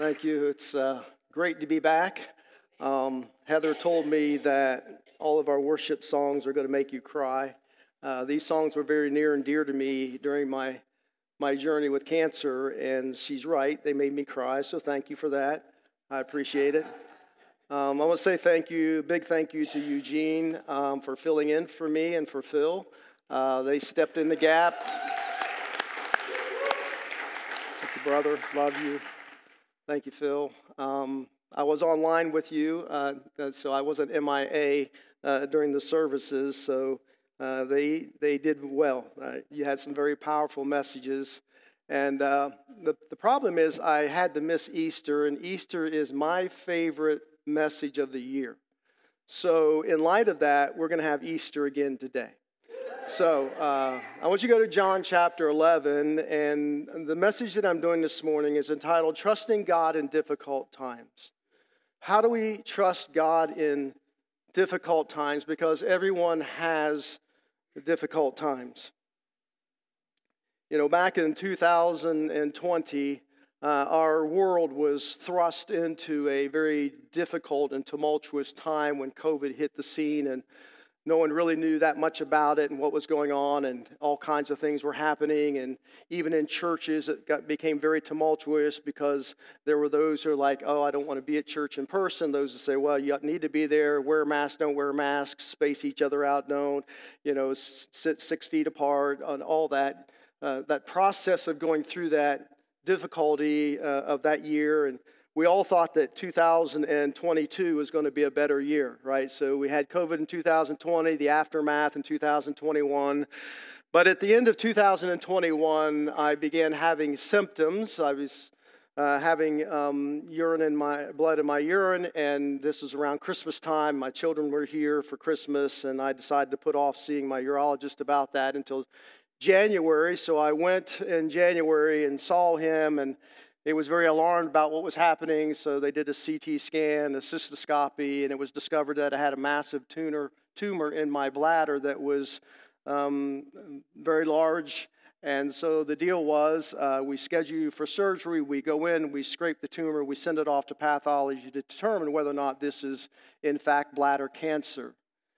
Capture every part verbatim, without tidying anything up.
Thank you. It's uh, great to be back. Um, Heather told me that all of our worship songs are going to make you cry. Uh, these songs were very near and dear to me during my my journey with cancer, and she's right. They made me cry, so thank you for that. I appreciate it. Um, I want to say thank you, big thank you to Eugene um, for filling in for me and for Phil. Uh, they stepped in the gap. Thank you, brother. Love you. Thank you, Phil. Um, I was online with you, uh, so I wasn't M I A uh, during the services, so uh, they they did well. Uh, you had some very powerful messages. And uh, the, the problem is I had to miss Easter, and Easter is my favorite message of the year. So in light of that, we're going to have Easter again today. So uh, I want you to go to John chapter eleven, and the message that I'm doing this morning is entitled, Trusting God in Difficult Times. How do we trust God in difficult times? Because everyone has difficult times. You know, back in two thousand twenty, uh, our world was thrust into a very difficult and tumultuous time when COVID hit the scene, and no one really knew that much about it and what was going on, and all kinds of things were happening. And even in churches, it got, became very tumultuous because there were those who are like, oh, I don't want to be at church in person. Those who say, well, you need to be there, wear a mask, don't wear masks, space each other out, don't, you know, sit six feet apart, and all that. Uh, that process of going through that difficulty uh, of that year. And we all thought that two thousand twenty-two was going to be a better year, right? So we had COVID in two thousand twenty, the aftermath in two thousand twenty-one. But at the end of two thousand twenty-one, I began having symptoms. I was uh, having um, urine in my blood in my urine, and this was around Christmas time. My children were here for Christmas, and I decided to put off seeing my urologist about that until January. So I went in January and saw him, and he was very alarmed about what was happening. So they did a C T scan, a cystoscopy, and it was discovered that I had a massive tumor tumor in my bladder that was um, very large. And so the deal was, uh, we schedule you for surgery. We go in, we scrape the tumor, we send it off to pathology to determine whether or not this is in fact bladder cancer.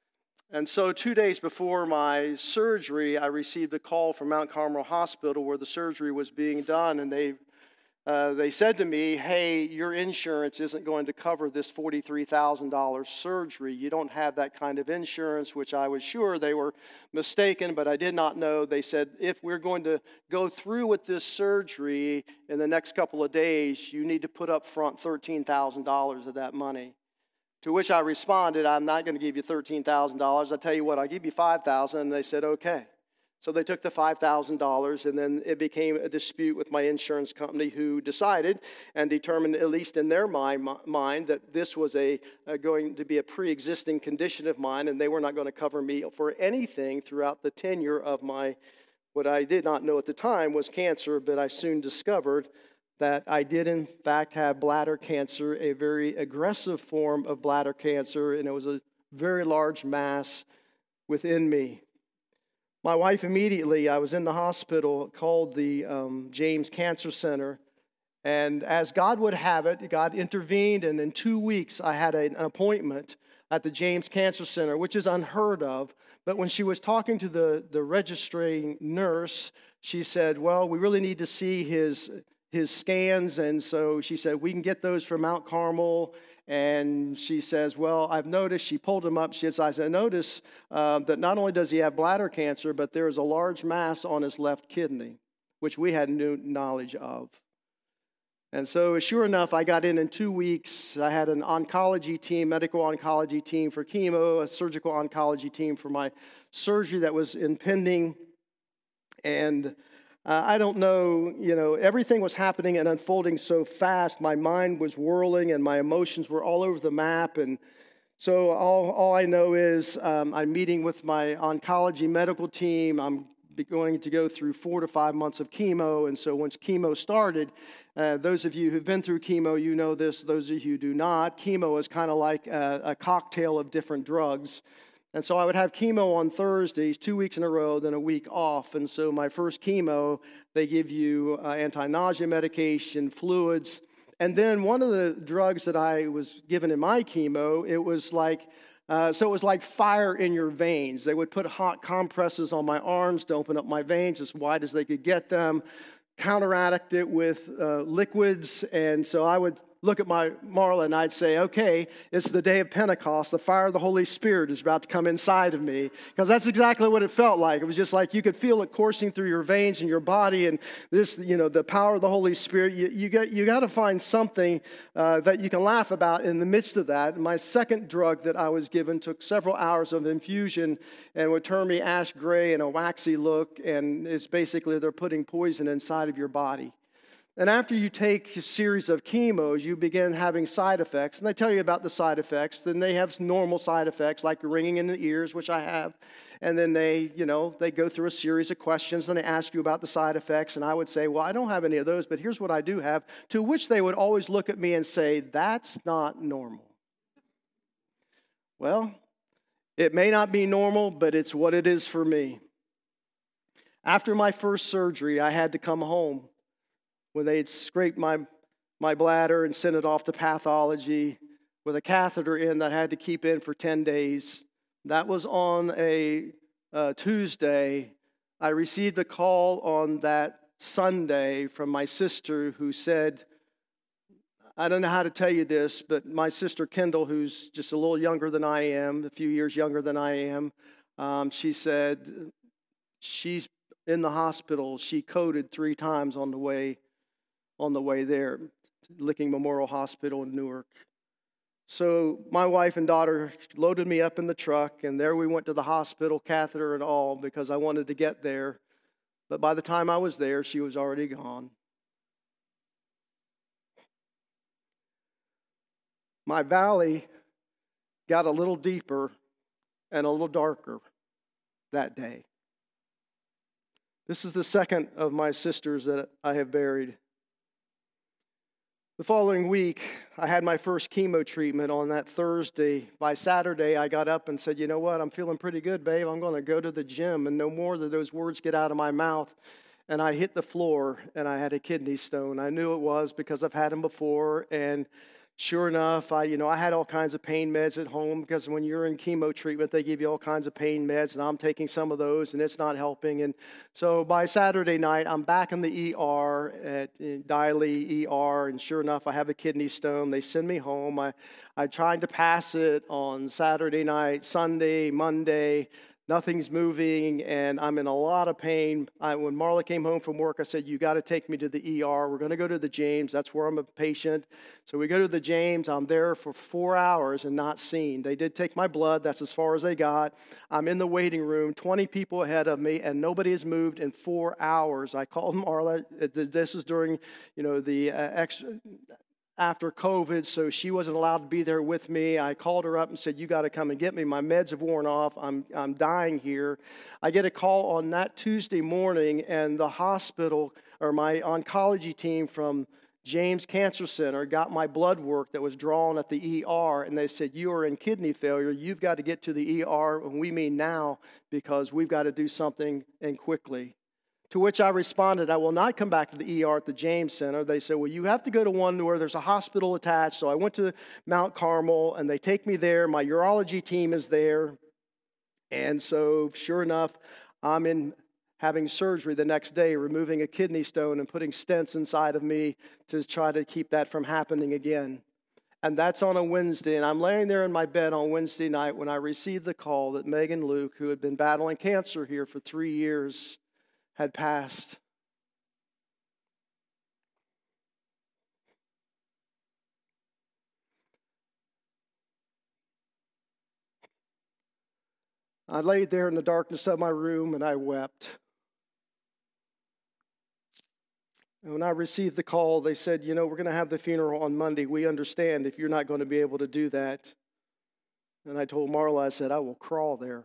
And so two days before my surgery, I received a call from Mount Carmel Hospital where the surgery was being done, and they uh, they said to me, hey, your insurance isn't going to cover this forty-three thousand dollars surgery. You don't have that kind of insurance, which I was sure they were mistaken, but I did not know. They said, if we're going to go through with this surgery in the next couple of days, you need to put up front thirteen thousand dollars of that money. To which I responded, I'm not going to give you thirteen thousand dollars. I'll tell you what, I'll give you five thousand dollars. And they said, okay. So they took the five thousand dollars, and then it became a dispute with my insurance company, who decided and determined, at least in their mind, mind that this was a, a going to be a pre-existing condition of mine, and they were not going to cover me for anything throughout the tenure of my, what I did not know at the time was cancer, but I soon discovered that I did in fact have bladder cancer, a very aggressive form of bladder cancer, and it was a very large mass within me. My wife immediately, I was in the hospital, called the um, James Cancer Center, and as God would have it, God intervened, and in two weeks I had an appointment at the James Cancer Center, which is unheard of. But when she was talking to the, the registering nurse, she said, well, we really need to see his his scans, and so she said, we can get those from Mount Carmel. And she says, well, I've noticed, she pulled him up, she says, I notice uh, that not only does he have bladder cancer, but there is a large mass on his left kidney, which we had no knowledge of. And so sure enough, I got in in two weeks. I had an oncology team, medical oncology team for chemo, a surgical oncology team for my surgery that was impending. And Uh, I don't know, you know, everything was happening and unfolding so fast. My mind was whirling and my emotions were all over the map. And so all, all I know is um, I'm meeting with my oncology medical team. I'm going to go through four to five months of chemo. And so once chemo started, uh, those of you who've been through chemo, you know this. Those of you who do not, chemo is kind of like a, a cocktail of different drugs. And so I would have chemo on Thursdays, two weeks in a row, then a week off. And so my first chemo, they give you uh, anti-nausea medication, fluids, And then one of the drugs that I was given in my chemo, it was like, uh, so it was like fire in your veins. They would put hot compresses on my arms to open up my veins as wide as they could get them, counteract it with uh, liquids. And so I would look at my Marla and I'd say, okay, it's the day of Pentecost. The fire of the Holy Spirit is about to come inside of me. Because that's exactly what it felt like. It was just like you could feel it coursing through your veins and your body. And this, you know, the power of the Holy Spirit, you, you, got, you got to find something uh, that you can laugh about in the midst of that. My second drug that I was given took several hours of infusion and would turn me ash gray and a waxy look. And it's basically they're putting poison inside of your body. And after you take a series of chemos, you begin having side effects. And they tell you about the side effects. Then they have normal side effects like ringing in the ears, which I have. And then they, you know, they go through a series of questions and they ask you about the side effects. And I would say, well, I don't have any of those, but here's what I do have. To which they would always look at me and say, that's not normal. Well, it may not be normal, but it's what it is for me. After my first surgery, I had to come home. When they had scraped my, my bladder and sent it off to pathology with a catheter in that I had to keep in for ten days. That was on a uh, Tuesday. I received a call on that Sunday from my sister who said, I don't know how to tell you this, but my sister Kendall, who's just a little younger than I am, a few years younger than I am, um, she said she's in the hospital. She coded three times on the way on the way there, Licking Memorial Hospital in Newark. So my wife and daughter loaded me up in the truck, and there we went to the hospital, catheter and all, because I wanted to get there. But by the time I was there, she was already gone. My valley got a little deeper and a little darker that day. This is the second of my sisters that I have buried. The following week, I had my first chemo treatment on that Thursday. By Saturday, I got up and said, you know what, I'm feeling pretty good, babe. I'm going to go to the gym. And no more did those words get out of my mouth. And I hit the floor, and I had a kidney stone. I knew it was because I've had them before. And sure enough, I, you know, I had all kinds of pain meds at home because when you're in chemo treatment, they give you all kinds of pain meds, and I'm taking some of those, and it's not helping. And so by Saturday night, I'm back in the E R at Diley E R, and sure enough, I have a kidney stone. They send me home. I, I tried to pass it on Saturday night, Sunday, Monday. Nothing's moving, and I'm in a lot of pain. I, when Marla came home from work, I said, you got to take me to the E R. We're going to go to the James. That's where I'm a patient. So we go to the James. I'm there for four hours and not seen. They did take my blood. That's as far as they got. I'm in the waiting room, twenty people ahead of me, and nobody has moved in four hours. I called Marla. This is during, you know, the uh, extra... after COVID, so she wasn't allowed to be there with me. I called her up and said, you got to come and get me. My meds have worn off. I'm I'm dying here. I get a call on that Tuesday morning, and the hospital, or my oncology team from James Cancer Center, got my blood work that was drawn at the E R, and they said, you are in kidney failure. You've got to get to the E R, and we mean now, because we've got to do something, and quickly. To which I responded, I will not come back to the E R at the James Center. They said, well, you have to go to one where there's a hospital attached. So I went to Mount Carmel, and they take me there. My urology team is there. And so, sure enough, I'm in having surgery the next day, removing a kidney stone and putting stents inside of me to try to keep that from happening again. And that's on a Wednesday. And I'm laying there in my bed on Wednesday night when I received the call that Megan Luke, who had been battling cancer here for three years, had passed. I laid there in the darkness of my room and I wept. And when I received the call, they said, you know, we're going to have the funeral on Monday. We understand if you're not going to be able to do that. And I told Marla, I said, I will crawl there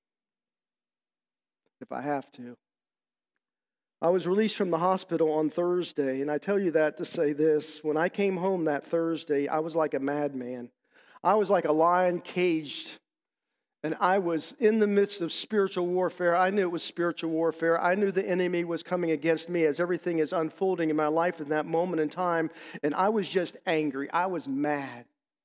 if I have to. I was released from the hospital on Thursday, and I tell you that to say this. When I came home that Thursday, I was like a madman. I was like a lion caged And I was in the midst of spiritual warfare. I knew it was spiritual warfare. I knew the enemy was coming against me as everything is unfolding in my life in that moment in time. And I was just angry. I was mad.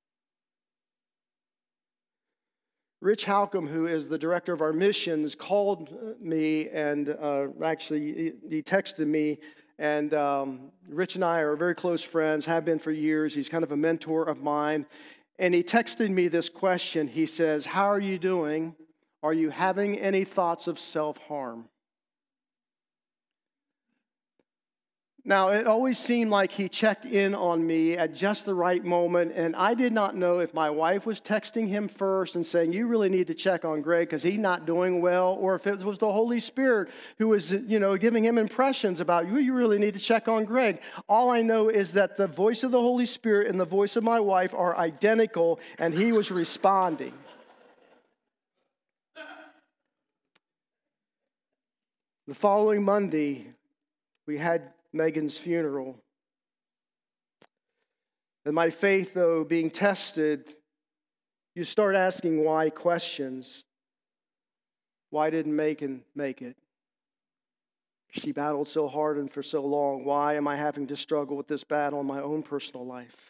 Rich Halcomb, who is the director of our missions, called me and uh, actually he texted me. And um, Rich and I are very close friends, have been for years. He's kind of a mentor of mine. And he texted me this question. He says, "How are you doing? Are you having any thoughts of self-harm?" Now, it always seemed like he checked in on me at just the right moment, and I did not know if my wife was texting him first and saying, "You really need to check on Greg because he's not doing well," or if it was the Holy Spirit who was, you know, giving him impressions about, "You, you really need to check on Greg." All I know is that the voice of the Holy Spirit and the voice of my wife are identical, and he was responding. The following Monday, we had Megan's funeral. And my faith, though, being tested, you start asking why questions. Why didn't Megan make it? She battled so hard and for so long. Why am I having to struggle with this battle in my own personal life?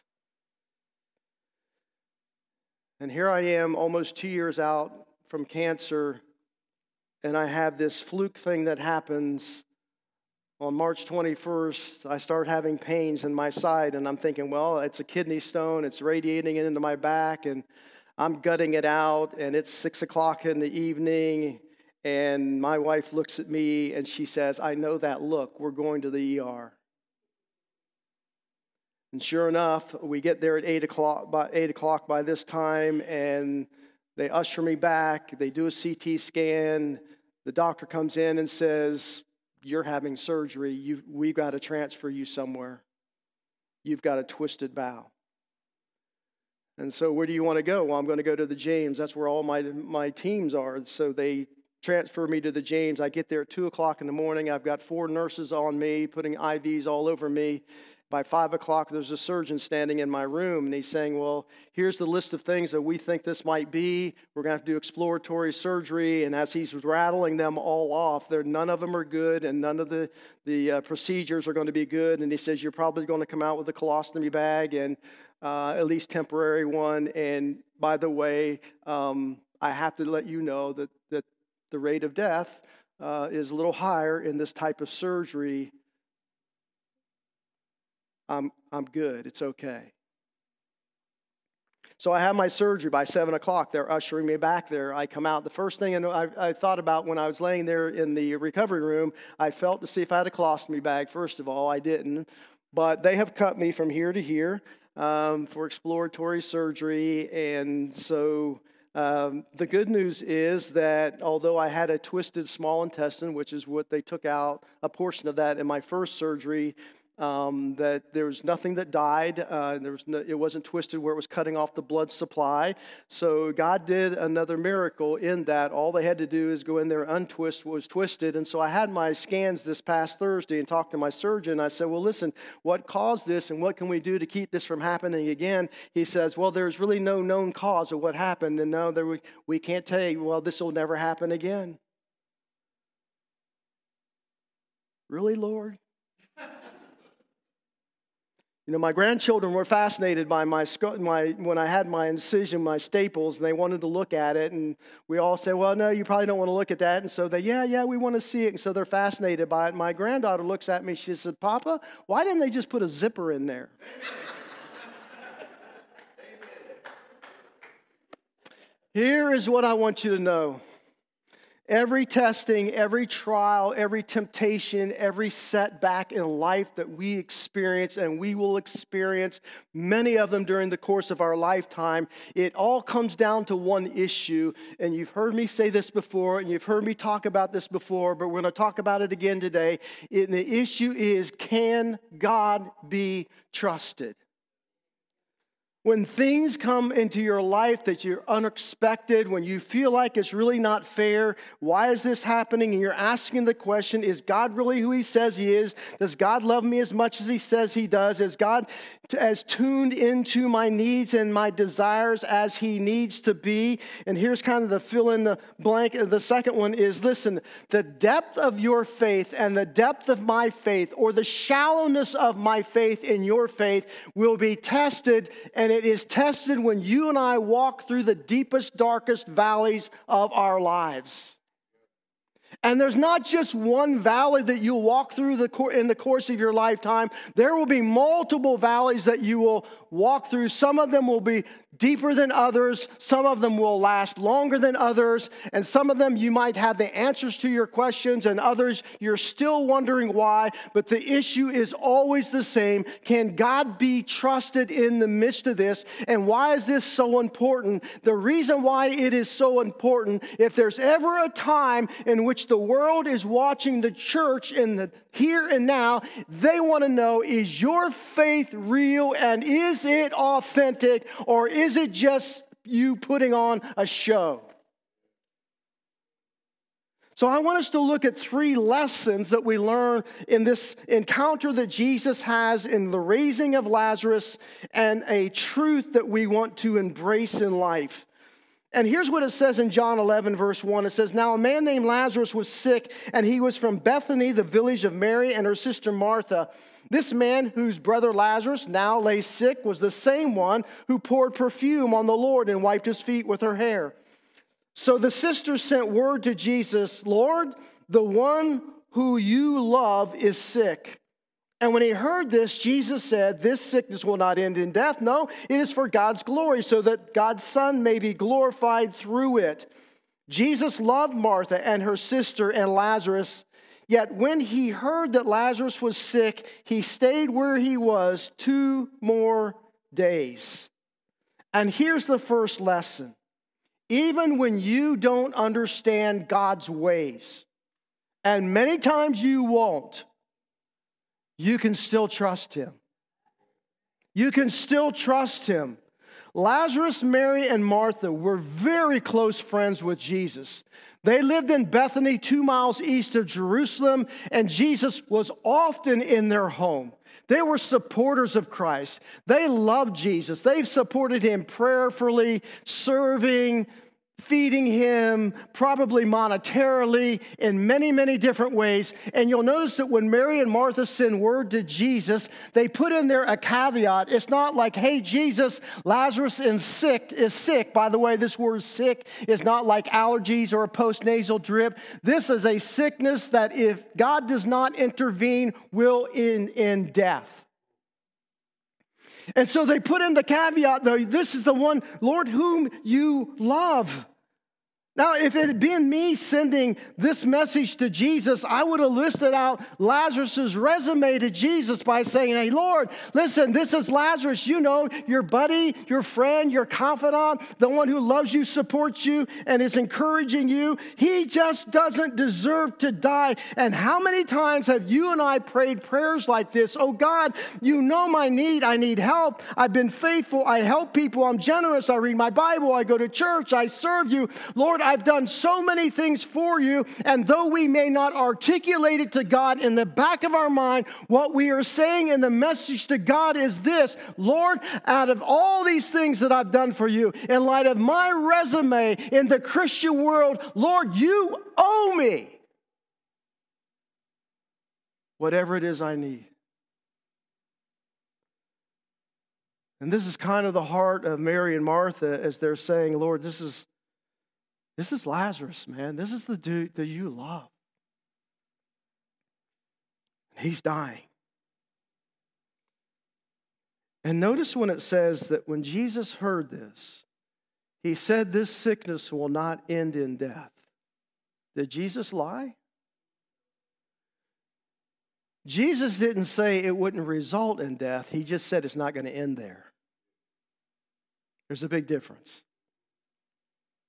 And here I am, almost two years out from cancer, and I have this fluke thing that happens. On March twenty-first, I start having pains in my side, and I'm thinking, well, it's a kidney stone. It's radiating into my back, and I'm gutting it out, and it's six o'clock in the evening, and my wife looks at me, and she says, "I know that look. We're going to the E R." And sure enough, we get there at eight o'clock, by eight o'clock by this time, and they usher me back. They do a C T scan. The doctor comes in and says, "You're having surgery. You've, we've got to transfer you somewhere. You've got a twisted bowel." And so where do you want to go? Well, I'm going to go to the James. That's where all my, my teams are. So they transfer me to the James. I get there at two o'clock in the morning. I've got four nurses on me, putting I Vs all over me. By five o'clock, there's a surgeon standing in my room, and he's saying, "Well, here's the list of things that we think this might be. We're going to have to do exploratory surgery." And as he's rattling them all off, there none of them are good, and none of the, the uh, procedures are going to be good. And he says, "You're probably going to come out with a colostomy bag, and uh, at least temporary one. And by the way, um, I have to let you know that, that the rate of death uh, is a little higher in this type of surgery. I'm, I'm good. It's okay." So I have my surgery by seven o'clock. They're ushering me back there. I come out. The first thing I, I thought about when I was laying there in the recovery room, I felt to see if I had a colostomy bag. First of all, I didn't. But they have cut me from here to here um, for exploratory surgery. And so um, the good news is that although I had a twisted small intestine, which is what they took out, a portion of that in my first surgery, Um, that there was nothing that died. Uh, there was no, it wasn't twisted where it was cutting off the blood supply. So God did another miracle in that. All they had to do is go in there, untwist what was twisted. And so I had my scans this past Thursday and talked to my surgeon. I said, "Well, listen, what caused this and what can we do to keep this from happening again?" He says, "Well, there's really no known cause of what happened. And no, there we, we can't tell you, well, this will never happen again." Really, Lord? You know, my grandchildren were fascinated by my, my when I had my incision, my staples, and they wanted to look at it. And we all said, "Well, no, you probably don't want to look at that." And so they, yeah, yeah, we want to see it. And so they're fascinated by it. My granddaughter looks at me. She said, "Papa, why didn't they just put a zipper in there?" Here is what I want you to know. Every testing, every trial, every temptation, every setback in life that we experience, and we will experience many of them during the course of our lifetime, it all comes down to one issue. And you've heard me say this before, and you've heard me talk about this before, but we're going to talk about it again today. And the issue is, can God be trusted? When things come into your life that you're unexpected, when you feel like it's really not fair, why is this happening? And you're asking the question, is God really who He says He is? Does God love me as much as He says He does? Is God as tuned into my needs and my desires as He needs to be? And here's kind of the fill in the blank. The second one is, listen, the depth of your faith and the depth of my faith, or the shallowness of my faith in your faith, will be tested, and it is tested when you and I walk through the deepest, darkest valleys of our lives. And there's not just one valley that you'll walk through the in the course of your lifetime. There will be multiple valleys that you will walk through. Some of them will be deeper than others. Some of them will last longer than others. And some of them you might have the answers to your questions, and others you're still wondering why. But the issue is always the same. Can God be trusted in the midst of this? And why is this so important? The reason why it is so important, if there's ever a time in which the world is watching the church in the here and now, they want to know, is your faith real, and is it authentic, or is it just you putting on a show? So I want us to look at three lessons that we learn in this encounter that Jesus has in the raising of Lazarus, and a truth that we want to embrace in life. And here's what it says in John eleven, verse one. It says, "Now a man named Lazarus was sick, and he was from Bethany, the village of Mary and her sister Martha. This man, whose brother Lazarus now lay sick, was the same one who poured perfume on the Lord and wiped his feet with her hair. So the sisters sent word to Jesus, 'Lord, the one who you love is sick.' And when he heard this, Jesus said, 'This sickness will not end in death. No, it is for God's glory, so that God's Son may be glorified through it.' Jesus loved Martha and her sister and Lazarus. Yet when he heard that Lazarus was sick, he stayed where he was two more days." And here's the first lesson. Even when you don't understand God's ways, and many times you won't, you can still trust Him. You can still trust Him. Lazarus, Mary, and Martha were very close friends with Jesus. They lived in Bethany, two miles east of Jerusalem, and Jesus was often in their home. They were supporters of Christ. They loved Jesus. They've supported Him prayerfully, serving, feeding Him, probably monetarily, in many, many different ways. And you'll notice that when Mary and Martha send word to Jesus, they put in there a caveat. It's not like, "Hey, Jesus, Lazarus is sick, is sick." By the way, this word sick is not like allergies or a postnasal drip. This is a sickness that, if God does not intervene, will end in death. And so they put in the caveat, though, "This is the one, Lord, whom you love." Now, if it had been me sending this message to Jesus, I would have listed out Lazarus' resume to Jesus by saying, "Hey, Lord, listen, this is Lazarus. You know, your buddy, your friend, your confidant, the one who loves you, supports you, and is encouraging you. He just doesn't deserve to die." And how many times have you and I prayed prayers like this? "Oh, God, you know my need. I need help. I've been faithful. I help people. I'm generous. I read my Bible. I go to church. I serve you. Lord, I've done so many things for you." And though we may not articulate it to God, in the back of our mind, what we are saying in the message to God is this: "Lord, out of all these things that I've done for you, in light of my resume in the Christian world, Lord, you owe me whatever it is I need." And this is kind of the heart of Mary and Martha as they're saying, "Lord, this is This is Lazarus, man. This is the dude that you love. He's dying." And notice when it says that when Jesus heard this, He said, "This sickness will not end in death." Did Jesus lie? Jesus didn't say it wouldn't result in death. He just said it's not going to end there. There's a big difference.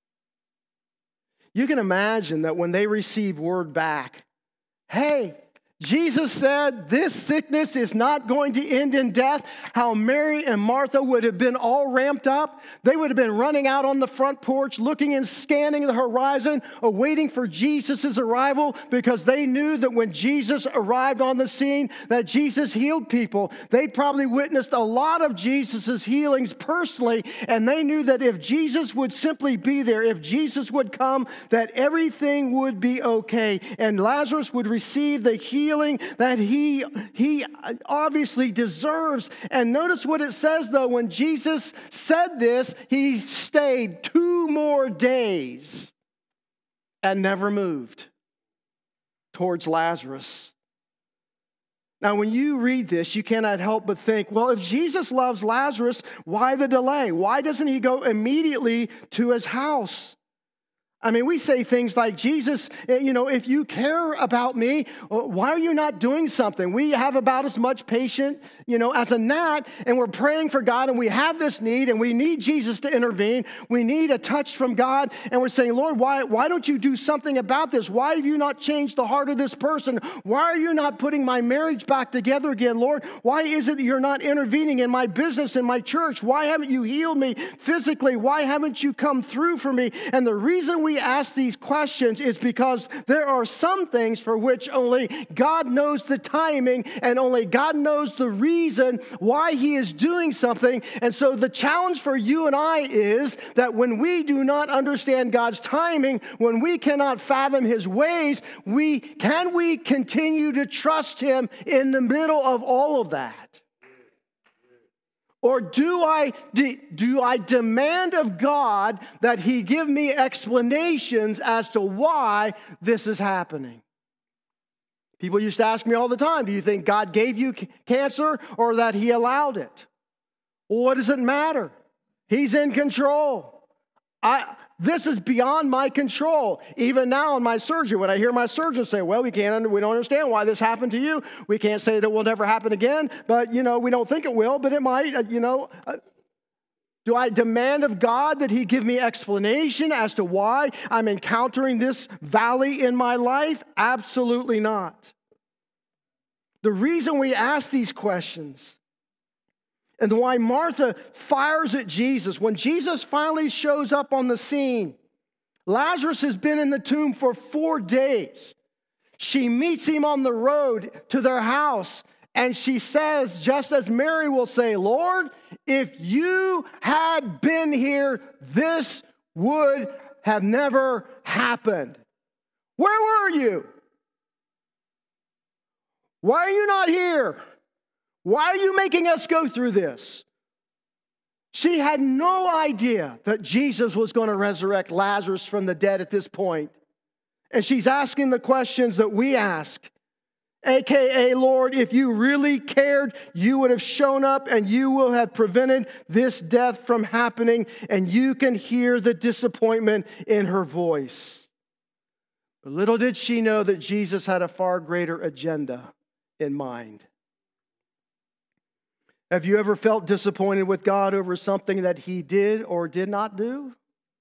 You can imagine that when they received word back, "Hey, Jesus said this sickness is not going to end in death. How Mary and Martha would have been all ramped up. They would have been running out on the front porch, looking and scanning the horizon, awaiting for Jesus' arrival, because they knew that when Jesus arrived on the scene, that Jesus healed people. They'd probably witnessed a lot of Jesus' healings personally, and they knew that if Jesus would simply be there, if Jesus would come, that everything would be okay, and Lazarus would receive the healing that he, he obviously deserves. And notice what it says, though. When Jesus said this, he stayed two more days and never moved towards Lazarus. Now, when you read this, you cannot help but think, well, if Jesus loves Lazarus, why the delay? Why doesn't he go immediately to his house? I mean, we say things like, Jesus, you know, if you care about me, why are you not doing something? We have about as much patience, you know, as a gnat, and we're praying for God, and we have this need, and we need Jesus to intervene. We need a touch from God, and we're saying, Lord, why, why don't you do something about this? Why have you not changed the heart of this person? Why are you not putting my marriage back together again, Lord? Why is it that you're not intervening in my business, in my church? Why haven't you healed me physically? Why haven't you come through for me? And the reason we we ask these questions is because there are some things for which only God knows the timing, and only God knows the reason why he is doing something. And so the challenge for you and I is that when we do not understand God's timing, when we cannot fathom his ways, we can we continue to trust him in the middle of all of that? Or do I, do I demand of God that he give me explanations as to why this is happening? People used to ask me all the time, do you think God gave you cancer or that he allowed it? Well, what does it matter? He's in control. I, this is beyond my control. Even now in my surgery, when I hear my surgeon say, well, we can't, we don't understand why this happened to you. We can't say that it will never happen again, but, you know, we don't think it will, but it might, uh, you know. Uh, do I demand of God that he give me explanation as to why I'm encountering this valley in my life? Absolutely not. The reason we ask these questions and why Martha fires at Jesus. When Jesus finally shows up on the scene, Lazarus has been in the tomb for four days. She meets him on the road to their house, and she says, just as Mary will say, Lord, if you had been here, this would have never happened. Where were you? Why are you not here? Why are you making us go through this? She had no idea that Jesus was going to resurrect Lazarus from the dead at this point. And she's asking the questions that we ask. A K A, Lord, if you really cared, you would have shown up and you will have prevented this death from happening. And you can hear the disappointment in her voice. But little did she know that Jesus had a far greater agenda in mind. Have you ever felt disappointed with God over something that he did or did not do?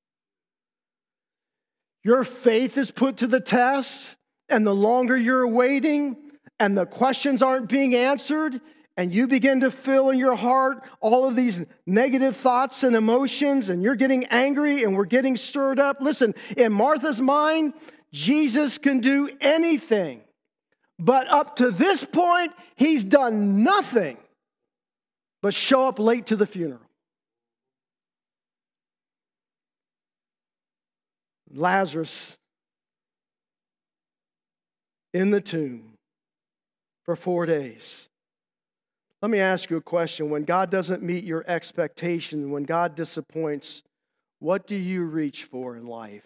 Your faith is put to the test, and the longer you're waiting, and the questions aren't being answered, and you begin to feel in your heart all of these negative thoughts and emotions, and you're getting angry, and we're getting stirred up. Listen, in Martha's mind, Jesus can do anything. But up to this point, he's done nothing but show up late to the funeral. Lazarus in the tomb for four days. Let me ask you a question. When God doesn't meet your expectation, when God disappoints, what do you reach for in life?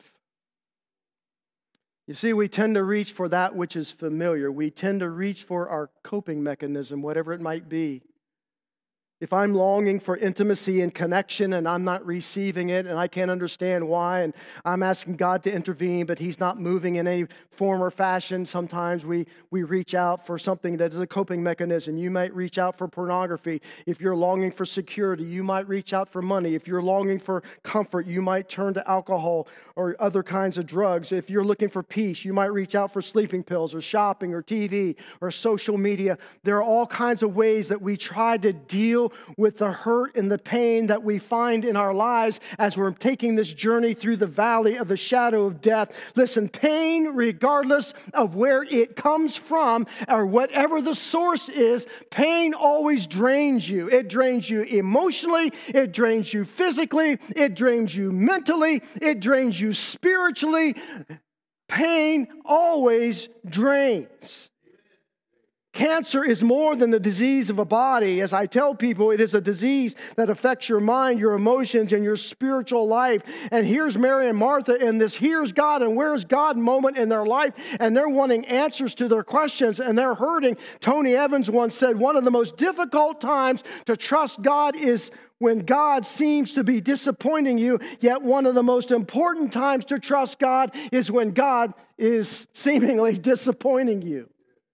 You see, we tend to reach for that which is familiar. We tend to reach for our coping mechanism, whatever it might be. If I'm longing for intimacy and connection and I'm not receiving it and I can't understand why, and I'm asking God to intervene, but He's not moving in any form or fashion, sometimes we, we reach out for something that is a coping mechanism. You might reach out for pornography. If you're longing for security, you might reach out for money. If you're longing for comfort, you might turn to alcohol or other kinds of drugs. If you're looking for peace, you might reach out for sleeping pills or shopping or T V or social media. There are all kinds of ways that we try to deal with the hurt and the pain that we find in our lives as we're taking this journey through the valley of the shadow of death. Listen, pain, regardless of where it comes from or whatever the source is, pain always drains you. It drains you emotionally, it drains you physically, it drains you mentally, it drains you spiritually. Pain always drains. Cancer is more than the disease of a body. As I tell people, it is a disease that affects your mind, your emotions, and your spiritual life. And here's Mary and Martha in this here's God and where's God moment in their life, and they're wanting answers to their questions, and they're hurting. Tony Evans once said, one of the most difficult times to trust God is when God seems to be disappointing you, yet one of the most important times to trust God is when God is seemingly disappointing you.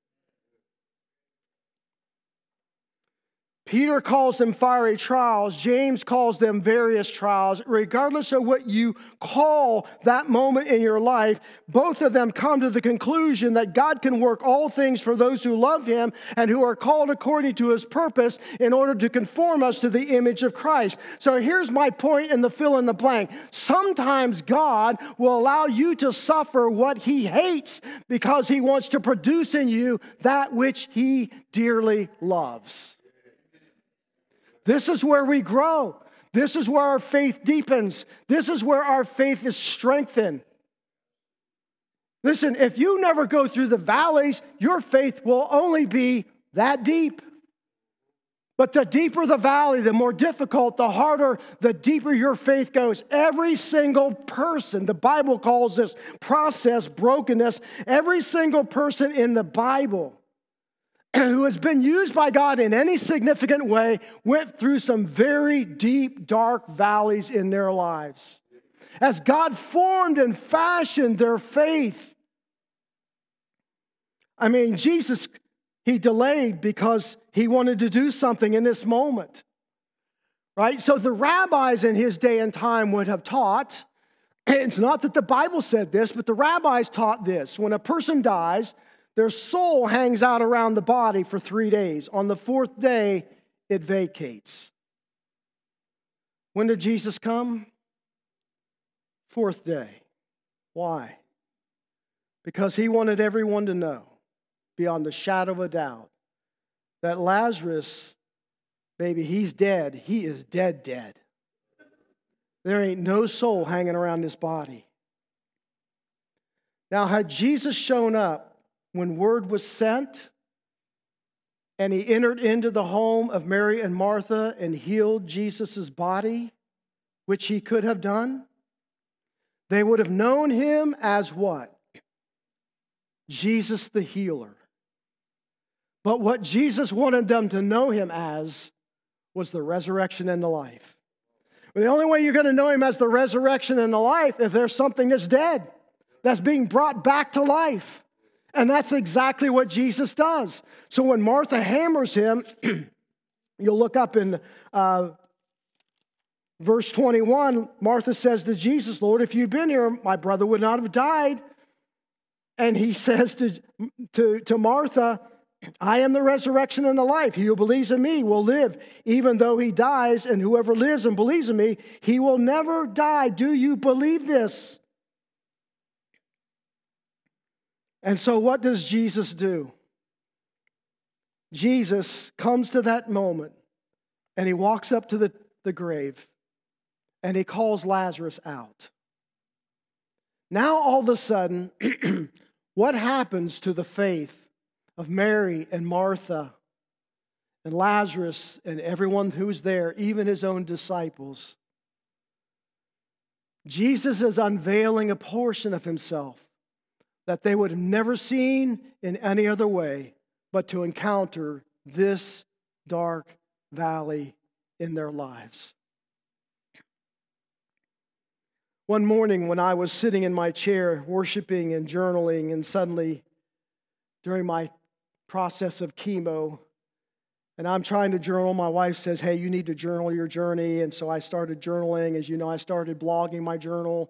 Peter calls them fiery trials. James calls them various trials. Regardless of what you call that moment in your life, both of them come to the conclusion that God can work all things for those who love Him and who are called according to His purpose in order to conform us to the image of Christ. So here's my point in the fill in the blank. Sometimes God will allow you to suffer what He hates because He wants to produce in you that which He dearly loves. This is where we grow. This is where our faith deepens. This is where our faith is strengthened. Listen, if you never go through the valleys, your faith will only be that deep. But the deeper the valley, the more difficult, the harder, the deeper your faith goes. Every single person, the Bible calls this process brokenness. Every single person in the Bible who has been used by God in any significant way went through some very deep, dark valleys in their lives. As God formed and fashioned their faith. I mean, Jesus, He delayed because He wanted to do something in this moment. Right? So the rabbis in His day and time would have taught, it's not that the Bible said this, but the rabbis taught this. When a person dies, their soul hangs out around the body for three days. On the fourth day, it vacates. When did Jesus come? Fourth day. Why? Because He wanted everyone to know, beyond the shadow of a doubt, that Lazarus, baby, he's dead. He is dead, dead. There ain't no soul hanging around this body. Now, had Jesus shown up when word was sent, and He entered into the home of Mary and Martha and healed Jesus' body, which He could have done, they would have known Him as what? Jesus the healer. But what Jesus wanted them to know Him as was the resurrection and the life. The only way you're going to know Him as the resurrection and the life if there's something that's dead, that's being brought back to life. And that's exactly what Jesus does. So when Martha hammers Him, you'll look up in uh, verse twenty-one, Martha says to Jesus, Lord, if you'd been here, my brother would not have died. And He says to, to, to Martha, I am the resurrection and the life. He who believes in me will live, even though he dies, and whoever lives and believes in me, he will never die. Do you believe this? And so what does Jesus do? Jesus comes to that moment, and He walks up to the, the grave, and He calls Lazarus out. Now, all of a sudden, what happens to the faith of Mary and Martha and Lazarus and everyone who's there, even His own disciples? Jesus is unveiling a portion of Himself that they would have never seen in any other way but to encounter this dark valley in their lives. One morning when I was sitting in my chair worshiping and journaling, and suddenly during my process of chemo, and I'm trying to journal, my wife says, hey, you need to journal your journey. And so I started journaling. As you know, I started blogging my journal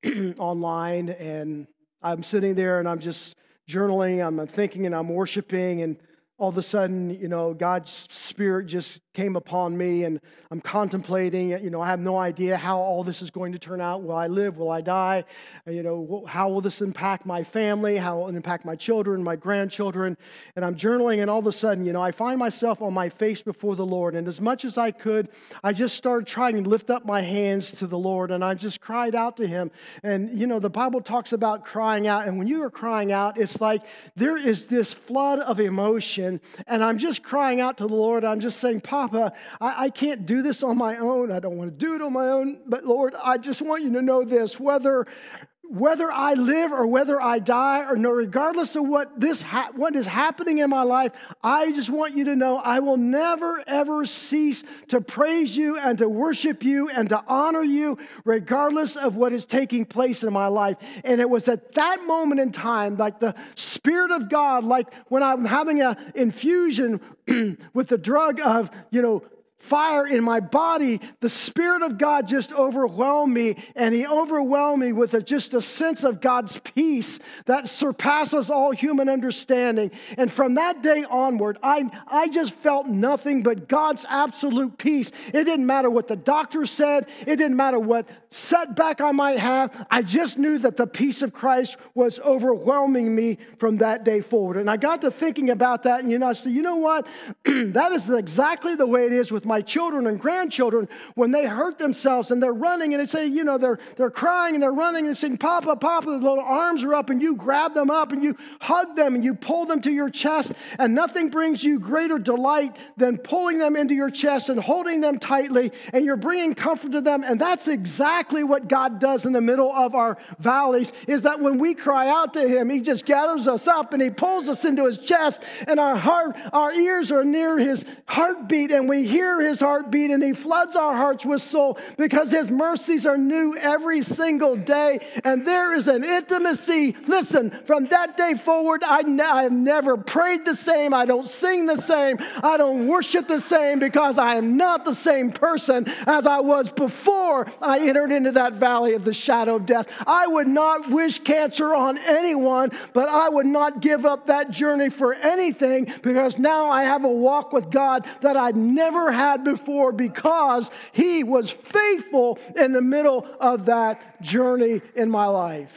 online, and I'm sitting there and I'm just journaling, I'm thinking and I'm worshiping, and all of a sudden, you know, God's Spirit just came upon me, and I'm contemplating, you know, I have no idea how all this is going to turn out. Will I live? Will I die? You know, how will this impact my family? How will it impact my children, my grandchildren? And I'm journaling, and all of a sudden, you know, I find myself on my face before the Lord, and as much as I could, I just started trying to lift up my hands to the Lord, and I just cried out to Him. And, you know, the Bible talks about crying out, and when you are crying out, it's like there is this flood of emotion. And I'm just crying out to the Lord. I'm just saying, Papa, I, I can't do this on my own. I don't want to do it on my own. But Lord, I just want you to know this, whether whether I live or whether I die, or no, regardless of what this ha- what is happening in my life, I just want you to know I will never, ever cease to praise you and to worship you and to honor you, regardless of what is taking place in my life. And it was at that moment in time, like the Spirit of God, like when I'm having an infusion with the drug of, you know, fire in my body, the Spirit of God just overwhelmed me, and He overwhelmed me with a, just a sense of God's peace that surpasses all human understanding. And from that day onward, I, I just felt nothing but God's absolute peace. It didn't matter what the doctor said. It didn't matter what setback I might have. I just knew that the peace of Christ was overwhelming me from that day forward. And I got to thinking about that, and you know, I said, you know what? That is exactly the way it is with my children and grandchildren when they hurt themselves and they're running and they say, you know, they're they're crying and they're running and saying, Papa, Papa, the little arms are up, and you grab them up and you hug them and you pull them to your chest, and nothing brings you greater delight than pulling them into your chest and holding them tightly, and you're bringing comfort to them. And that's exactly what God does in the middle of our valleys, is that when we cry out to Him, He just gathers us up and He pulls us into His chest, and our heart, our ears are near His heartbeat, and we hear His heartbeat, and He floods our hearts with soul because His mercies are new every single day. And there is an intimacy. Listen, from that day forward, I, ne- I have never prayed the same. I don't sing the same. I don't worship the same, because I am not the same person as I was before I entered into that valley of the shadow of death. I would not wish cancer on anyone, but I would not give up that journey for anything, because now I have a walk with God that I'd never had before, because He was faithful in the middle of that journey in my life.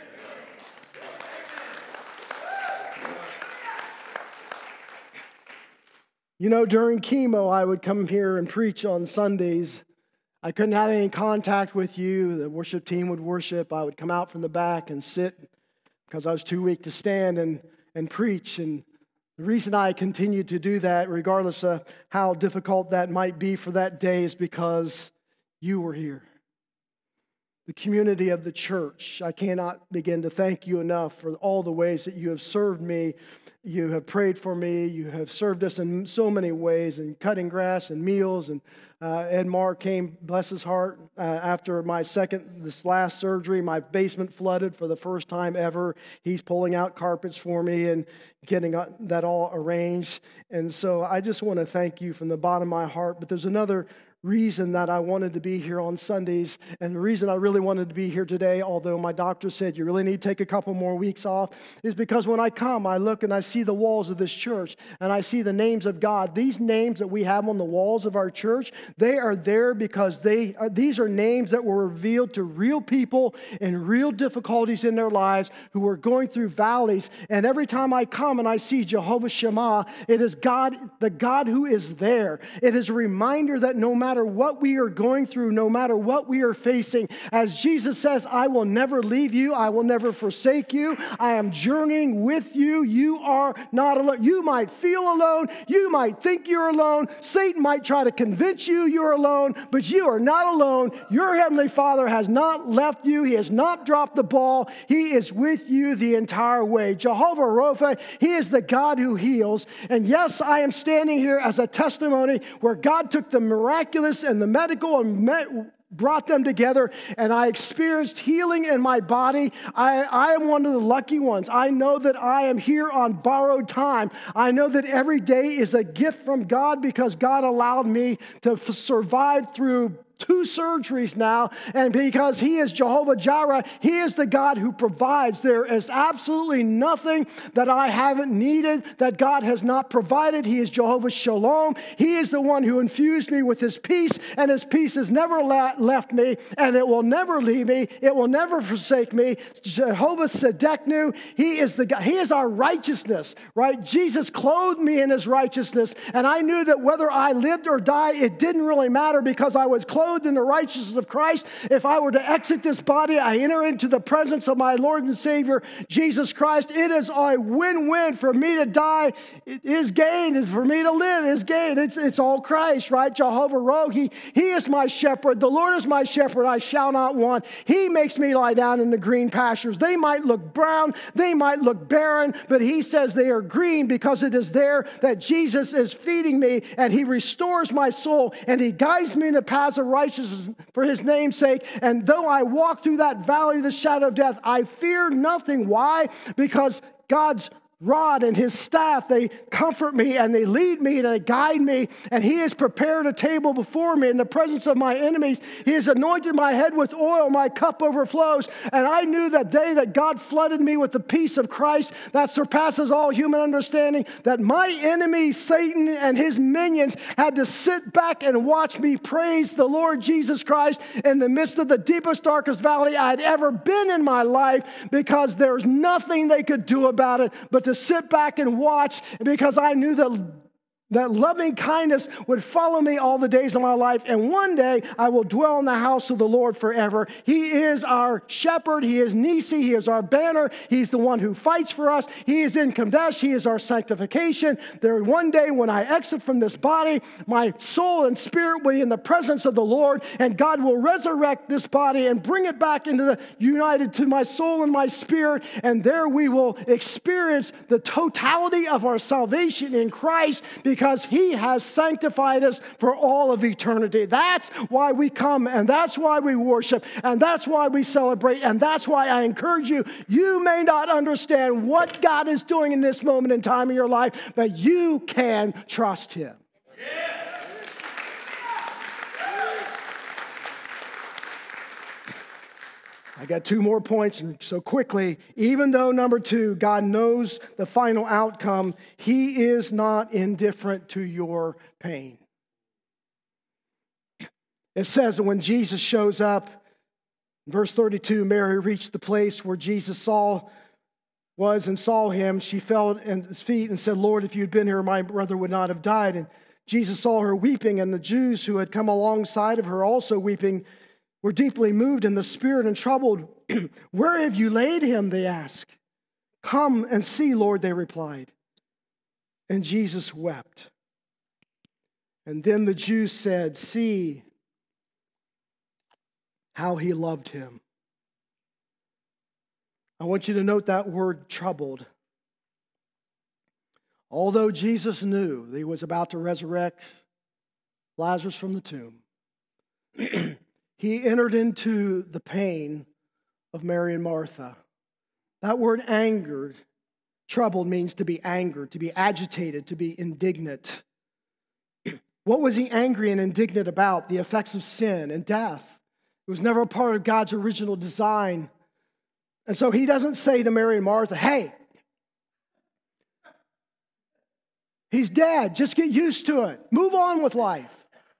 You know, during chemo, I would come here and preach on Sundays. I couldn't have any contact with you. The worship team would worship. I would come out from the back and sit because I was too weak to stand and, and preach. And the reason I continued to do that, regardless of how difficult that might be for that day, is because you were here. The community of the church. I cannot begin to thank you enough for all the ways that you have served me. You have prayed for me. You have served us in so many ways, and cutting grass and meals. And uh, Ed Marr came, bless his heart, uh, after my second, this last surgery. My basement flooded for the first time ever. He's pulling out carpets for me and getting that all arranged. And so I just want to thank you from the bottom of my heart. But there's another reason that I wanted to be here on Sundays, and the reason I really wanted to be here today, although my doctor said you really need to take a couple more weeks off, is because when I come, I look and I see the walls of this church, and I see the names of God. These names that we have on the walls of our church, they are there because they are, these are names that were revealed to real people in real difficulties in their lives who were going through valleys. And every time I come and I see Jehovah Shammah, it is God, the God who is there. It is a reminder that no matter matter what we are going through, no matter what we are facing, as Jesus says, I will never leave you. I will never forsake you. I am journeying with you. You are not alone. You might feel alone. You might think you're alone. Satan might try to convince you you're alone, but you are not alone. Your Heavenly Father has not left you. He has not dropped the ball. He is with you the entire way. Jehovah Rapha, He is the God who heals. And yes, I am standing here as a testimony where God took the miraculous and the medical and met, brought them together, and I experienced healing in my body. I, I am one of the lucky ones. I know that I am here on borrowed time. I know that every day is a gift from God because God allowed me to f- survive through two surgeries now, and because He is Jehovah Jireh, He is the God who provides. There is absolutely nothing that I haven't needed that God has not provided. He is Jehovah Shalom. He is the one who infused me with His peace, and His peace has never la- left me, and it will never leave me. It will never forsake me. Jehovah Sedeknu, He is the God. He is our righteousness, right? Jesus clothed me in His righteousness, and I knew that whether I lived or died, it didn't really matter because I was clothed in the righteousness of Christ. If I were to exit this body, I enter into the presence of my Lord and Savior, Jesus Christ. It is a win-win. For me to die is gain, and for me to live is gain. It's, it's all Christ, right? Jehovah Rohi, He is my shepherd. The Lord is my shepherd. I shall not want. He makes me lie down in the green pastures. They might look brown, they might look barren, but He says they are green because it is there that Jesus is feeding me, and He restores my soul, and He guides me in the paths of righteousness for His name's sake. And though I walk through that valley of the shadow of death, I fear nothing. Why? Because God's rod and His staff, they comfort me and they lead me and they guide me. And He has prepared a table before me in the presence of my enemies. He has anointed my head with oil. My cup overflows. And I knew that day that God flooded me with the peace of Christ that surpasses all human understanding, that my enemy, Satan, and his minions had to sit back and watch me praise the Lord Jesus Christ in the midst of the deepest, darkest valley I'd ever been in my life, because there's nothing they could do about it but to sit back and watch, because I knew that that loving kindness would follow me all the days of my life, and one day I will dwell in the house of the Lord forever. He is our shepherd. He is Nisi. He is our banner. He's the one who fights for us. He is in Kadesh. He is our sanctification. There one day when I exit from this body, my soul and spirit will be in the presence of the Lord, and God will resurrect this body and bring it back into the united to my soul and my spirit, and there we will experience the totality of our salvation in Christ, because He has sanctified us for all of eternity. That's why we come, and that's why we worship, and that's why we celebrate, and that's why I encourage you. You may not understand what God is doing in this moment in time in your life, but you can trust Him. Yeah. I got two more points, and so quickly, even though number two, God knows the final outcome, He is not indifferent to your pain. It says that when Jesus shows up, verse thirty-two, Mary reached the place where Jesus saw was and saw Him. She fell at His feet and said, Lord, if you had been here, my brother would not have died. And Jesus saw her weeping, and the Jews who had come alongside of her also weeping were deeply moved in the spirit and troubled. Where have you laid him? They asked. Come and see, Lord, they replied. And Jesus wept. And then the Jews said, see how He loved him. I want you to note that word troubled. Although Jesus knew that He was about to resurrect Lazarus from the tomb, He entered into the pain of Mary and Martha. That word angered, troubled, means to be angered, to be agitated, to be indignant. What was He angry and indignant about? The effects of sin and death. It was never a part of God's original design. And so He doesn't say to Mary and Martha, hey, he's dead. Just get used to it. Move on with life.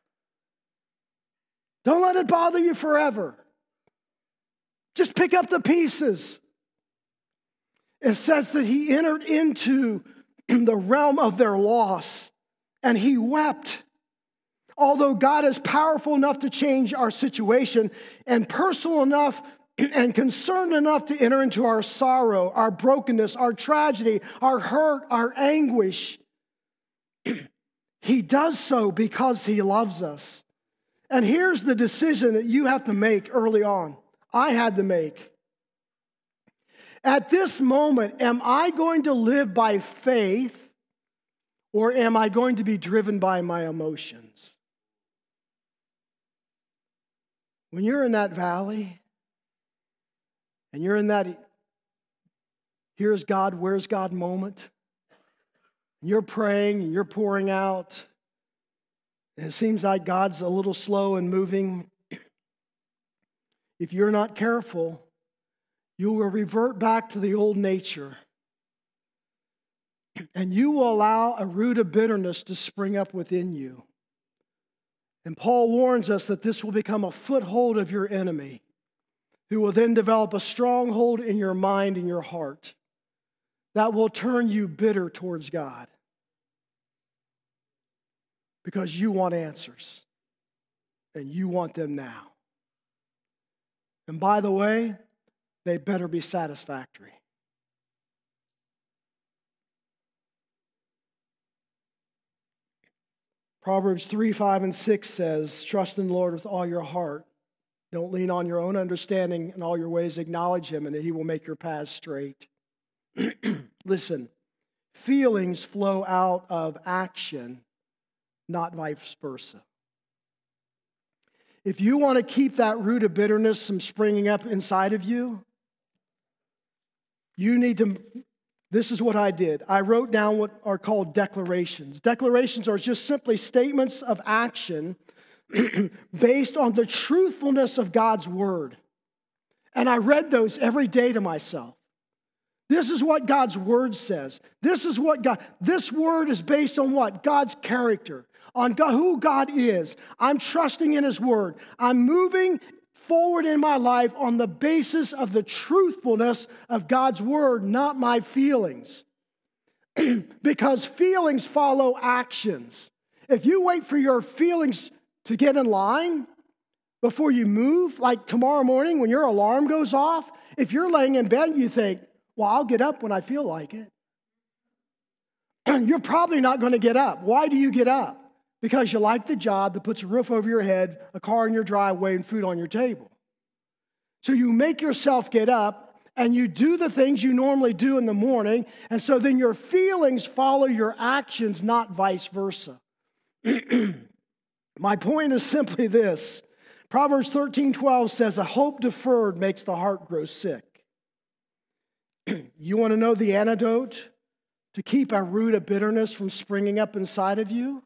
Don't let it bother you forever. Just pick up the pieces. It says that He entered into the realm of their loss, and He wept. Although God is powerful enough to change our situation and personal enough and concerned enough to enter into our sorrow, our brokenness, our tragedy, our hurt, our anguish, He does so because He loves us. And here's the decision that you have to make early on. I had to make. At this moment, am I going to live by faith or am I going to be driven by my emotions? When you're in that valley and you're in that here's God, where's God moment, and you're praying and you're pouring out, and it seems like God's a little slow in moving, if you're not careful, you will revert back to the old nature. And you will allow a root of bitterness to spring up within you. And Paul warns us that this will become a foothold of your enemy, who will then develop a stronghold in your mind and your heart that will turn you bitter towards God. Because you want answers. And you want them now. And by the way, they better be satisfactory. Proverbs three, five, and six says, trust in the Lord with all your heart. Don't lean on your own understanding. In all your ways acknowledge Him, and He will make your paths straight. Listen, feelings flow out of action, not vice versa. If you want to keep that root of bitterness from springing up inside of you, you need to, this is what I did. I wrote down what are called declarations. Declarations are just simply statements of action based on the truthfulness of God's Word. And I read those every day to myself. This is what God's Word says. This is what God, this Word is based on what? God's character, on God, who God is. I'm trusting in His Word. I'm moving forward in my life on the basis of the truthfulness of God's Word, not my feelings. Because feelings follow actions. If you wait for your feelings to get in line before you move, like tomorrow morning when your alarm goes off, if you're laying in bed and you think, well, I'll get up when I feel like it, you're probably not going to get up. Why do you get up? Because you like the job that puts a roof over your head, a car in your driveway, and food on your table. So you make yourself get up, and you do the things you normally do in the morning, and so then your feelings follow your actions, not vice versa. My point is simply this. Proverbs thirteen twelve says, a hope deferred makes the heart grow sick. You want to know the antidote to keep a root of bitterness from springing up inside of you?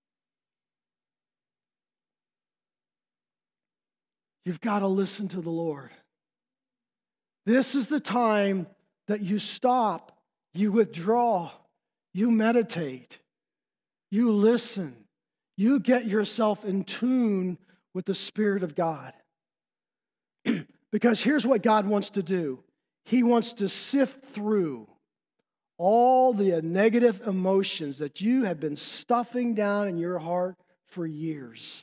You've got to listen to the Lord. This is the time that you stop, you withdraw, you meditate, you listen, you get yourself in tune with the Spirit of God. Because here's what God wants to do. He wants to sift through all the negative emotions that you have been stuffing down in your heart for years.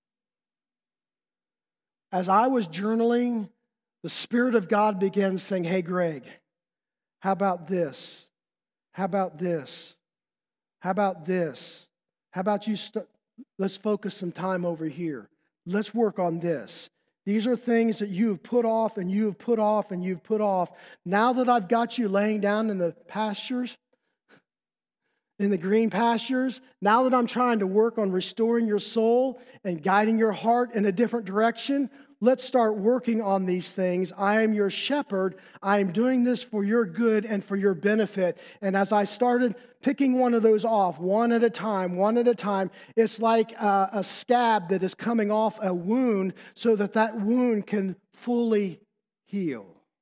As I was journaling, the Spirit of God began saying, hey, Greg, how about this? How about this? How about this? How about you, st- let's focus some time over here. Let's work on this. These are things that you have put off and you have put off and you've put off. Now that I've got you laying down in the pastures, in the green pastures, now that I'm trying to work on restoring your soul and guiding your heart in a different direction, let's start working on these things. I am your shepherd. I am doing this for your good and for your benefit. And as I started picking one of those off, one at a time, one at a time, it's like a, a scab that is coming off a wound so that that wound can fully heal.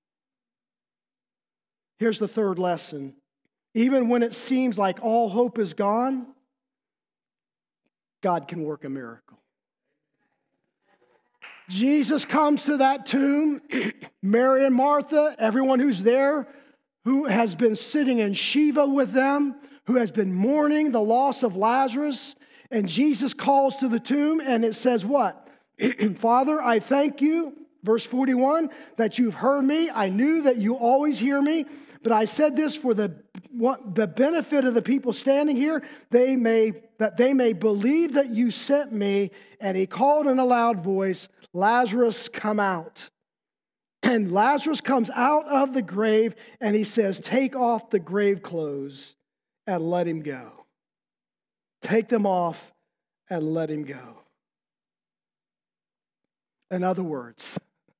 Here's the third lesson. Even when it seems like all hope is gone, God can work a miracle. Jesus comes to that tomb. Mary and Martha, everyone who's there, who has been sitting in Shiva with them, who has been mourning the loss of Lazarus. And Jesus calls to the tomb, and it says what? Father, I thank you, verse forty-one, that you've heard me. I knew that you always hear me, but I said this for the, what, the benefit of the people standing here, they may, that they may believe that you sent me. And he called in a loud voice, Lazarus, come out. And Lazarus comes out of the grave, and he says, take off the grave clothes and let him go. Take them off and let him go. In other words,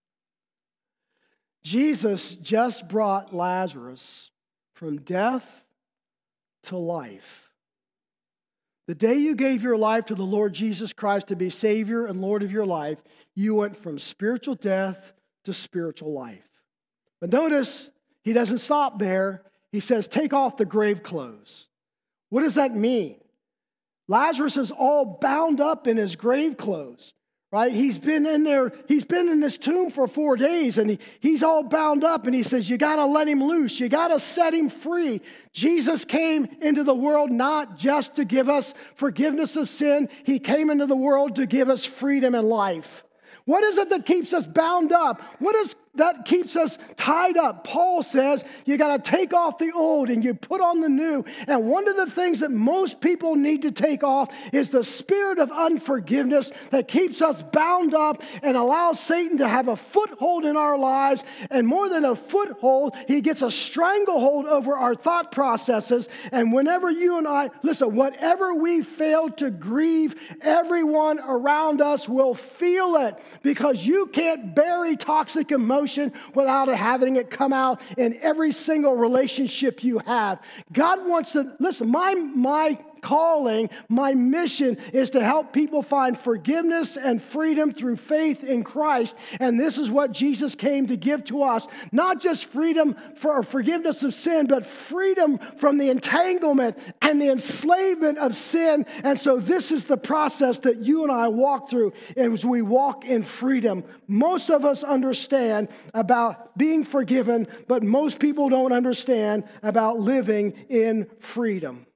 Jesus just brought Lazarus from death to life. The day you gave your life to the Lord Jesus Christ to be Savior and Lord of your life, you went from spiritual death to spiritual life. But notice, he doesn't stop there. He says, take off the grave clothes. What does that mean? Lazarus is all bound up in his grave clothes, right? He's been in there, he's been in this tomb for four days, and he, he's all bound up, and he says, you got to let him loose. You got to set him free. Jesus came into the world not just to give us forgiveness of sin. He came into the world to give us freedom and life. What is it that keeps us bound up? What is that keeps us tied up? Paul says you got to take off the old and you put on the new. And one of the things that most people need to take off is the spirit of unforgiveness that keeps us bound up and allows Satan to have a foothold in our lives. And more than a foothold, he gets a stranglehold over our thought processes. And whenever you and I, listen, whatever we fail to grieve, everyone around us will feel it, because you can't bury toxic emotions without having it come out in every single relationship you have. God wants to, listen, my, my calling, my mission is to help people find forgiveness and freedom through faith in Christ. And this is what Jesus came to give to us. Not just freedom for forgiveness of sin, but freedom from the entanglement and the enslavement of sin. And so this is the process that you and I walk through as we walk in freedom. Most of us understand about being forgiven, but most people don't understand about living in freedom.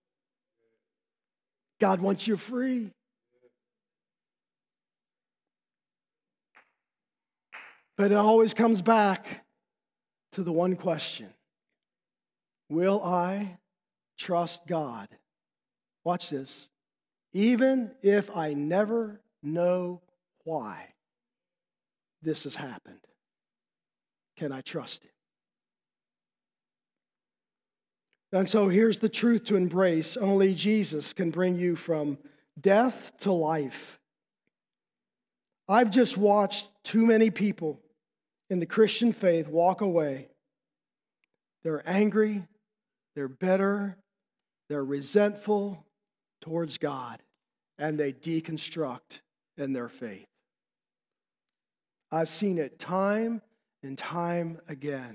God wants you free. But it always comes back to the one question. Will I trust God? Watch this. Even if I never know why this has happened, can I trust Him? And so here's the truth to embrace. Only Jesus can bring you from death to life. I've just watched too many people in the Christian faith walk away. They're angry, they're bitter, they're resentful towards God, and they deconstruct in their faith. I've seen it time and time again.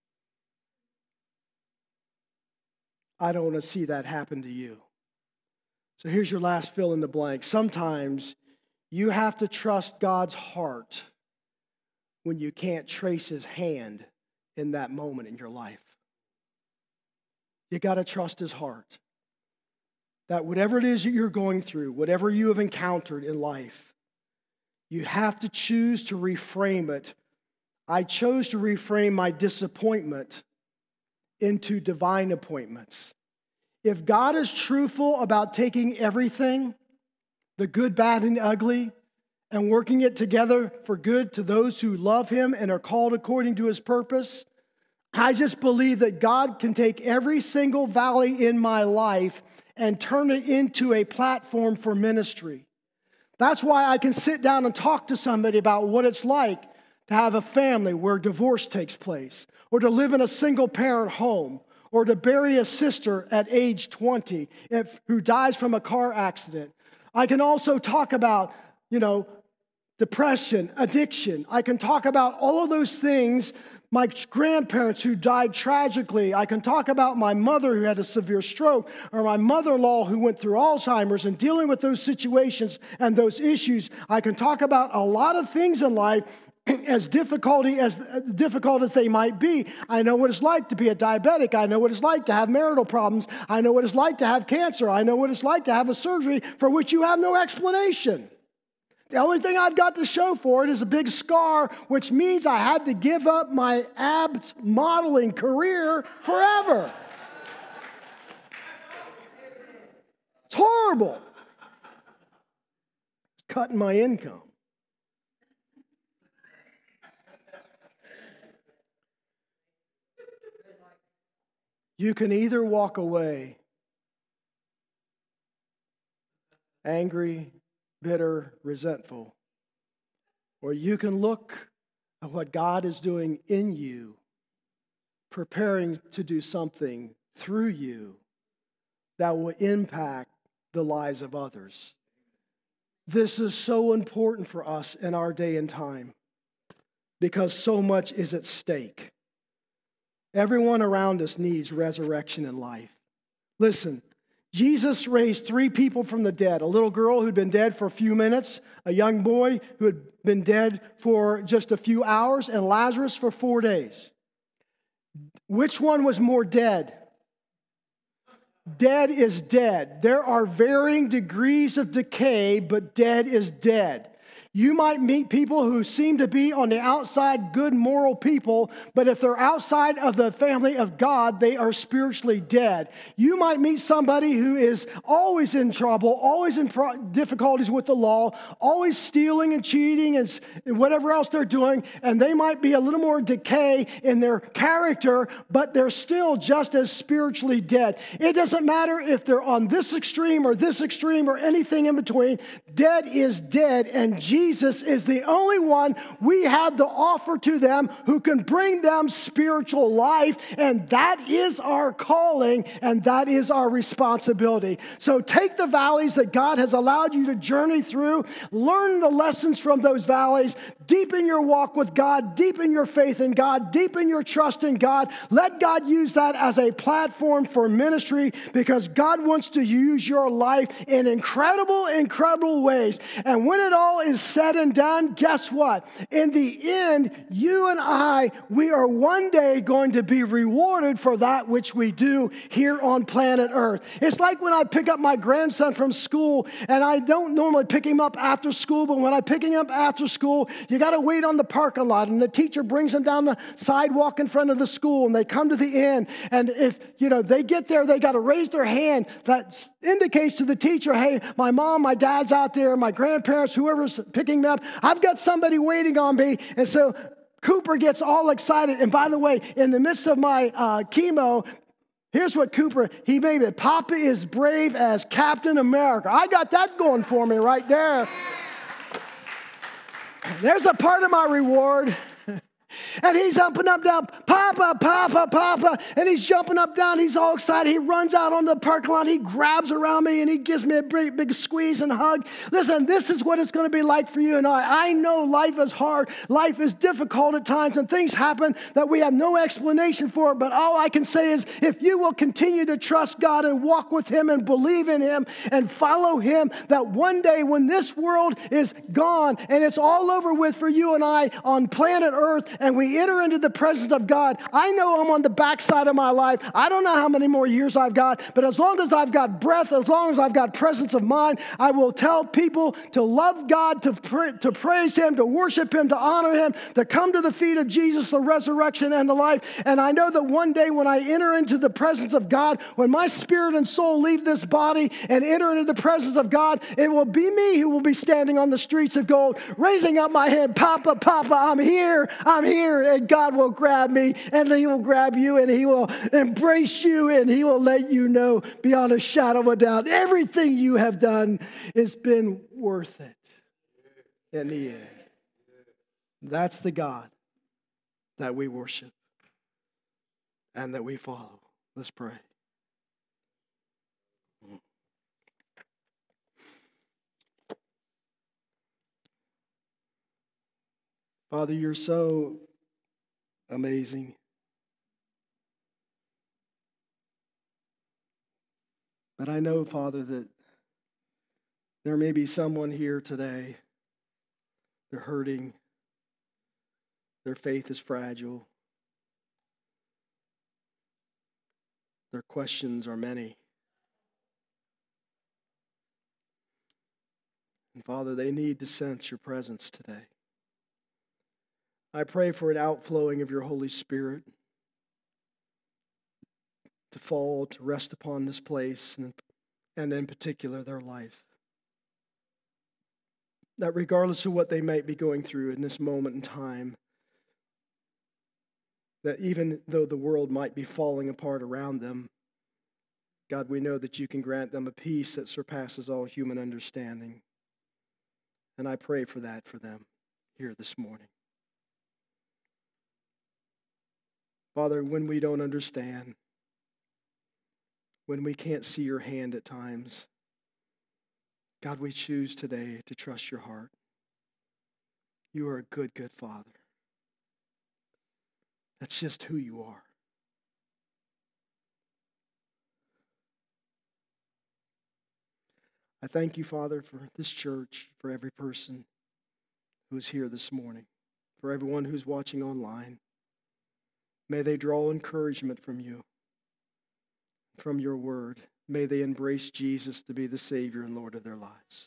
I don't want to see that happen to you. So here's your last fill in the blank. Sometimes you have to trust God's heart when you can't trace His hand in that moment in your life. You got to trust His heart. That whatever it is that you're going through, whatever you have encountered in life, you have to choose to reframe it. I chose to reframe my disappointment into divine appointments. If God is truthful about taking everything, the good, bad, and ugly, and working it together for good to those who love Him and are called according to His purpose, I just believe that God can take every single valley in my life and turn it into a platform for ministry. That's why I can sit down and talk to somebody about what it's like to have a family where divorce takes place, or to live in a single-parent home, or to bury a sister at age twenty if, who dies from a car accident. I can also talk about, you know, depression, addiction. I can talk about all of those things. My grandparents who died tragically. I can talk about my mother who had a severe stroke, or my mother-in-law who went through Alzheimer's, and dealing with those situations and those issues. I can talk about a lot of things in life. as difficulty as difficult as they might be. I know what it's like to be a diabetic. I know what it's like to have marital problems. I know what it's like to have cancer. I know what it's like to have a surgery for which you have no explanation. The only thing I've got to show for it is a big scar, which means I had to give up my abs modeling career forever. It's horrible. It's cutting my income. You can either walk away angry, bitter, resentful, or you can look at what God is doing in you, preparing to do something through you that will impact the lives of others. This is so important for us in our day and time because so much is at stake. Everyone around us needs resurrection in life. Listen, Jesus raised three people from the dead. A little girl who'd been dead for a few minutes, a young boy who had been dead for just a few hours, and Lazarus for four days. Which one was more dead? Dead is dead. There are varying degrees of decay, but dead is dead. You might meet people who seem to be on the outside good moral people, but if they're outside of the family of God, they are spiritually dead. You might meet somebody who is always in trouble, always in pro- difficulties with the law, always stealing and cheating and, and whatever else they're doing, and they might be a little more decay in their character, but they're still just as spiritually dead. It doesn't matter if they're on this extreme or this extreme or anything in between. Dead is dead, and Jesus Jesus is the only one we have to offer to them who can bring them spiritual life, and that is our calling, and that is our responsibility. So take the valleys that God has allowed you to journey through, learn the lessons from those valleys, deepen your walk with God, deepen your faith in God, deepen your trust in God. Let God use that as a platform for ministry because God wants to use your life in incredible, incredible ways. And when it all is said and done, guess what? In the end, you and I, we are one day going to be rewarded for that which we do here on planet Earth. It's like when I pick up my grandson from school, and I don't normally pick him up after school, but when I pick him up after school, you got to wait on the parking lot, and the teacher brings him down the sidewalk in front of the school, and they come to the end, and if, you know, they get there, they got to raise their hand. That indicates to the teacher, hey, my mom, my dad's out there, my grandparents, whoever's picking me up, I've got somebody waiting on me. And so Cooper gets all excited. And by the way, in the midst of my uh, chemo, here's what Cooper, he made it. Papa is brave as Captain America. I got that going for me right there. There's a part of my reward. And he's jumping up, down, Papa, Papa, Papa. And he's jumping up, down. He's all excited. He runs out on the parking lot. He grabs around me and he gives me a big, big squeeze and hug. Listen, this is what it's going to be like for you and I. I know life is hard. Life is difficult at times and things happen that we have no explanation for. But all I can say is if you will continue to trust God and walk with Him and believe in Him and follow Him, that one day when this world is gone and it's all over with for you and I on planet Earth, and we enter into the presence of God, I know I'm on the backside of my life. I don't know how many more years I've got, but as long as I've got breath, as long as I've got presence of mind, I will tell people to love God, to, pra- to praise Him, to worship Him, to honor Him, to come to the feet of Jesus, the resurrection and the life. And I know that one day when I enter into the presence of God, when my spirit and soul leave this body and enter into the presence of God, it will be me who will be standing on the streets of gold, raising up my hand, Papa, Papa, I'm here, I'm here. And God will grab me, and He will grab you, and He will embrace you, and He will let you know beyond a shadow of a doubt everything you have done has been worth it in the end. That's the God that we worship and that we follow. Let's pray. Father, You're so amazing. But I know, Father, that there may be someone here today, they're hurting, Their faith is fragile. Their questions are many. And Father, they need to sense your presence today. I pray for an outflowing of your Holy Spirit to fall, to rest upon this place, and, and in particular their life. That regardless of what they might be going through in this moment in time, that even though the world might be falling apart around them, God, we know that you can grant them a peace that surpasses all human understanding. And I pray for that for them here this morning. Father, when we don't understand, when we can't see your hand at times, God, we choose today to trust your heart. You are a good, good Father. That's just who you are. I thank you, Father, for this church, for every person who is here this morning, for everyone who's watching online. May they draw encouragement from you, from your word. May they embrace Jesus to be the Savior and Lord of their lives.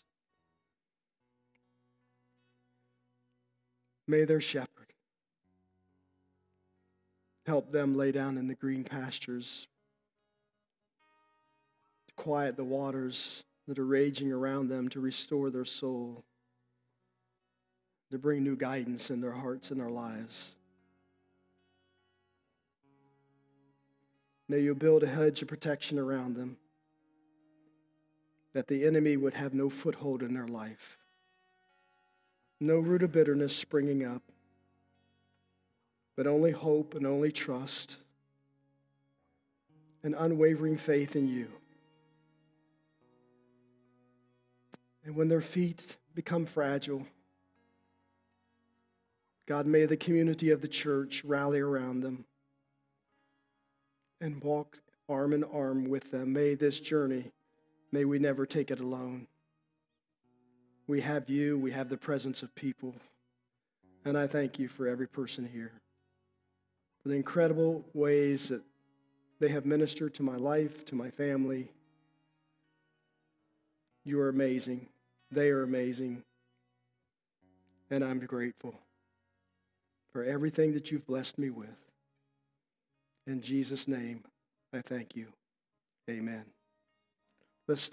May their shepherd help them lay down in the green pastures, to quiet the waters that are raging around them, to restore their soul, to bring new guidance in their hearts and their lives. May you build a hedge of protection around them, that the enemy would have no foothold in their life, no root of bitterness springing up, but only hope and only trust and unwavering faith in you. And when their feet become fragile, God, may the community of the church rally around them and walk arm in arm with them. May this journey, may we never take it alone. We have you, we have the presence of people, and I thank you for every person here, for the incredible ways that they have ministered to my life, to my family. You are amazing. They are amazing. And I'm grateful for everything that you've blessed me with. In Jesus' name, I thank you. Amen. Let's stand.